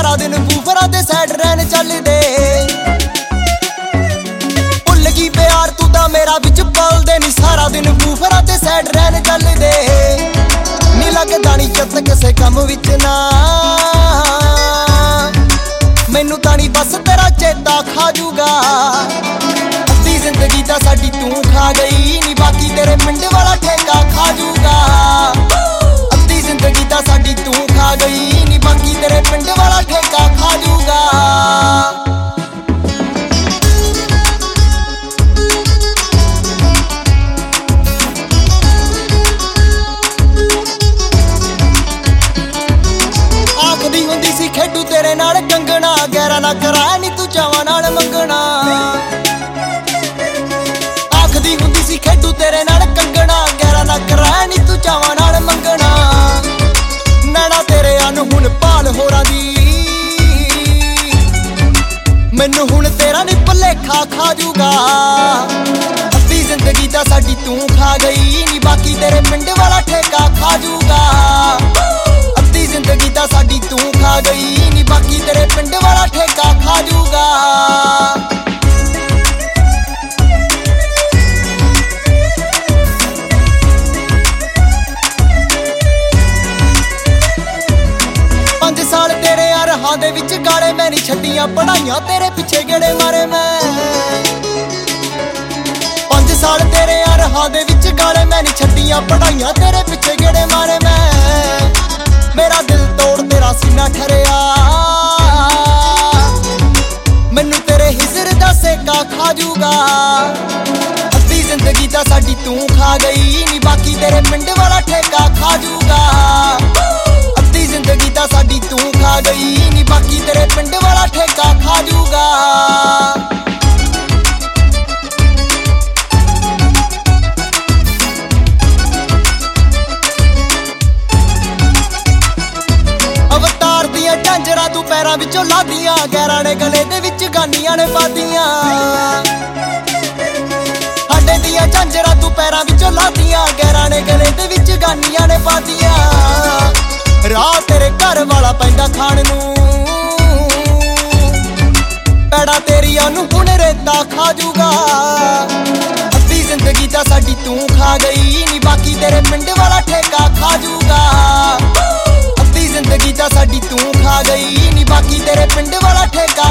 सारा दिन बूफरां दे साइड रहन चलदे। भुल गई प्यार तू तां मेरा विच पलदे नी, सारा दिन बूफरां दे साइड रहन चलदे। नी लगदा नी चित्त किसे कम विच ना, मैनू तां नी बस तेरा चेता खा जूगा। अद्धी जिंदगी तां साडी तू खा गई नी, बाकी तेरे पिंड वाला ठेका खा जूगा। अद्धी जिंदगी तां साडी तू खा गई नी, बाकी तेरे पिंड वाला ठेका खा जूगा। आखदी हुंदी सी खेडू तेरे नाल कंगना, गैरा ना करा नी तू चावां नाल मंगना। आखदी हुंदी सी खेडू तेरे नाल कंगना, गैरा ना करा नी तू चावां नाल मंगना। नैना तेरे अन हुण भाल होरां दी, मैनू हुण तेरा नी भुलेखा खा जूगा। अद्धी जिंदगी तां साडी तू खा गई नी, बाकी तेरे पिंड वाला ठेका खा जूगा। अद्धी जिंदगी तां साडी तू खा गई नी, बाकी तेरे पिंड वाला ठेका खा जूगा। साल तेरे राहां दे विच गाले मैं नी छड्डियां, पढ़ाइयां तेरे पिछे गेड़े मारे मैं। 5 साल तेरे राहां दे विच गाले मैं नी छड्डियां, पढ़ाइयां तेरे पिछे गेड़े मारे मैं। मेरा दिल तोड़ तेरा सीना ठरिया, मैनू तेरे हिजर दा सेका खा जूगा। अद्धी जिंदगी तां साडी तू खा गई नी, बाकी तेरे पिंड वाला ठेका खा जूगा। जिंदगी तां साडी तू खा गई नी, बाकी तेरे पिंड वाला ठेका खा जूगा। अवतार दियां झांजरां तू पैरां विचों लादियां, गैरां ने गले दे विच गानियां ने पादियां। हाडे दियां झांजरां तू पैरां विचों लादियां, गैरां ने गले दे विच गानियां ने पादियां। राह तेरे घर वाला पैंदा खाण नूं, पैड़ा तेरियां नूं हुण रेता खा जूगा। अद्धी जिंदगी तां साडी तू खा गई नी, बाकी तेरे पिंड वाला ठेका खा जूगा। अद्धी जिंदगी तां साडी तू खा गई नी, बाकी तेरे पिंड वाला ठेका